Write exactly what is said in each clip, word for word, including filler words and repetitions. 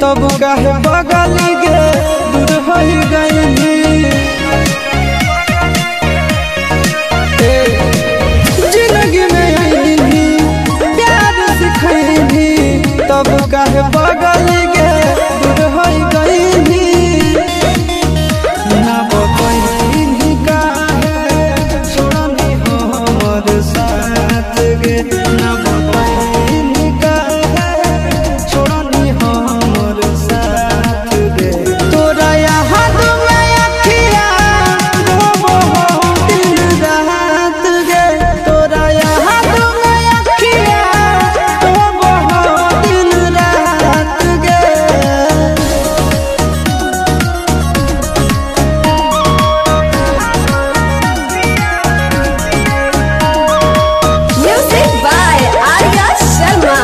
तब काहे बगल गे दूर हो गईली। जिंदगी में आईली प्यार सिखैली तब काहे बगल गे दूर हो गईली। ना बतैली काहे छोड़नी हमर साथ गे, ना बतैली काहे छोड़नी हमर साथ गे। तोरा याद में अखिया रोबो दिन रात गे, तोरा याद में अखिया रोबो दिन रात गे। Music by Arya Sharma.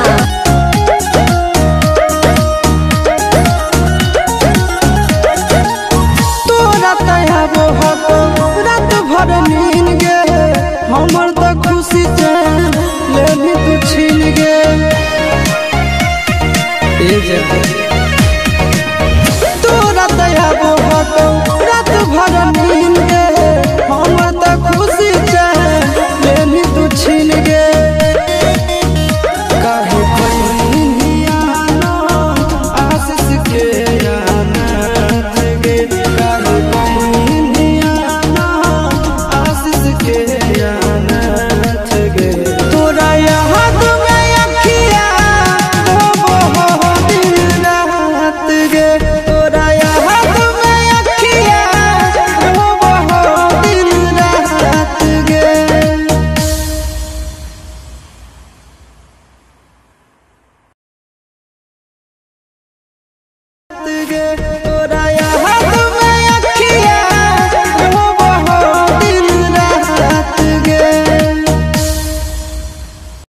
तोरा तैयारो हतो रात भर नींद गे, हमर तो खुशी चैन लेनी तू छीन गे। तोरा तैयारो हतो रात भर नींद गे, हमर तो खुशी चैन लेनी तू छीन गे। काहे बहिनिया ना आशीष के अनाथ गे, काहे बहिनिया ना आशीष के अनाथ गे। तोरा याद में अखिया रोबो दिन रात गे, तोरा याद में अखिया रोबो दिन रात गे।